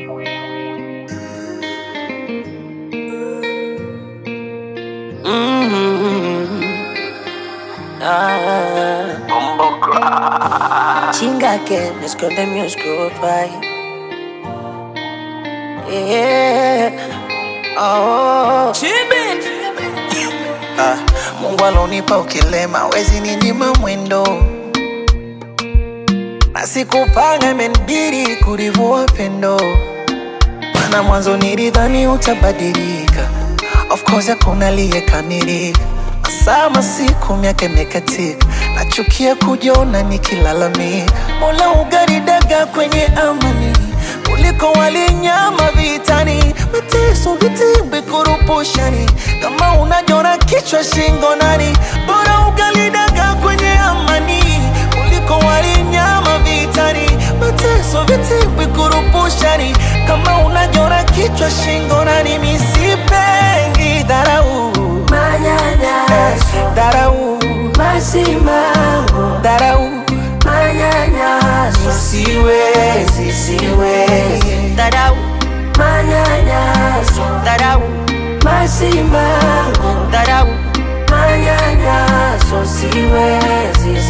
Chinga que me esconde mi oscuro pai. Yeah. Oh. Mungu alonipa ukilema wezi ninyima mwendo, na sikupanga imenibidi kurivua pendo, maana mwanzo nilidhani utabadilika. Of course hakuna aliyekamilika, masaa masiku miaka imekatika, nachukia kujiona nikilalamika. Mola ugaridaga kwenye amani kuliko walinyama vitani, mateso vitimbi kurupushani, kama unajona kichwa shingo nani. Bora ugalidaga kwenye amani kuliko walinyama vitani, mateso vitimbi kurupushani, kama unajona kichwa shingo nani. Misipengi dharau, Manyanyaso, dharau, masimango, dharau, manyanyaso, siwezi, dharau, manyanyaso, dharau, masimango, dharau. manyanyaso, siwezi.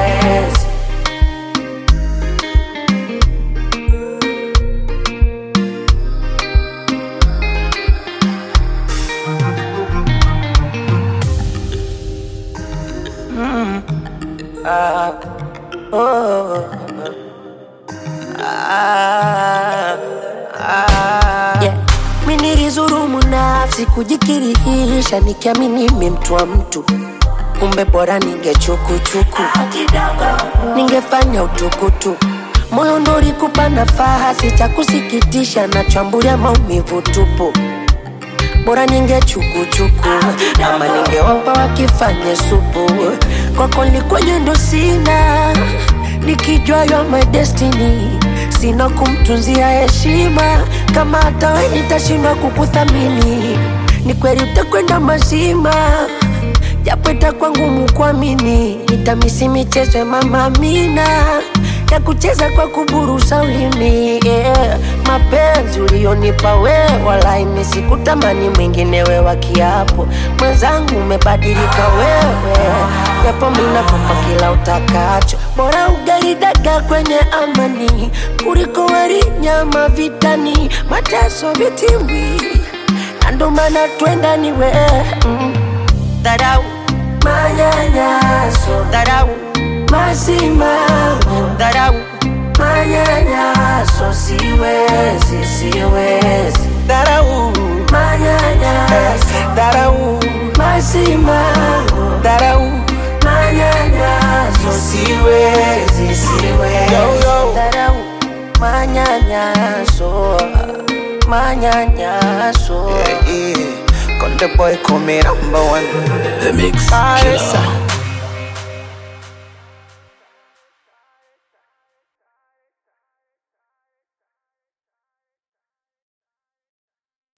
Yeah. Mimi nilizurumu nafsi kujikirihisha, nikiamini mimi mtu wa mtu, kumbe bora ningechukuchuku, ningefanya utukutu. Moyo ndo ulikupa nafasi, cha kusikitisha na chambulia maumivu tupu. Bora ningechukuchuku, ama ningewapa wakifanye supu. Kwako nilikuwa ndo sina, nikijua you're my destiny, sina kumtunzia heshima. Kama hata wewe nitashindwa kukuthamini, ni kweli utakwenda mazima, japo itakuwa ngumu kuamini. Nitamisi michezo ya Mama Amina, ya kucheza kwa kuburusa ulimi. Yeah. Mapenzi ulionipa wewe, walai mimi sikutamani mwingine wewe wa kiapo. Mwenzangu umebadilika wewe, japo mimi nakupa kila utakacho. Bora ugali dagaa kwenye amani kuliko wali nyama vitani, mateso vitimbi, na ndo maana twenda ni wewe. Dharau, manyanyaso, Dharau, masimango, dharau, manyanyaso, siwezi. dharau, Manyanyaso, dharau, masimango, dharau. manyanyaso, Siwezi. Yo. dharau, manyanyaso, manyanyaso. Yeah. Conde boy call me number one. The Mix Killer.